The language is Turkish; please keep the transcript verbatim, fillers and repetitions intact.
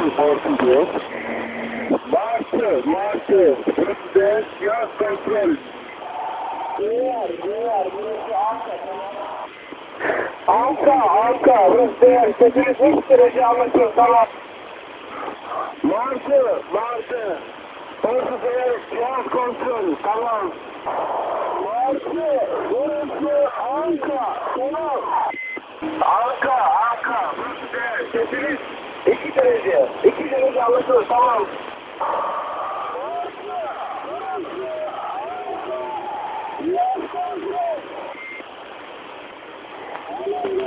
kontrol portu. Marşı, marşı. Burası yaz kontrol. Diğer, diğer, burası Anka. Anka, Anka. Burası sekiz yüz derece anlaşıldı. Tamam. Marşı, marşı. Burası yaz kontrol. Tamam. Marşı, burası Anka. Tamam. Anka, Anka. Burası sekiz iki derece. iki derece anlaşıldı. Tamam. Yes,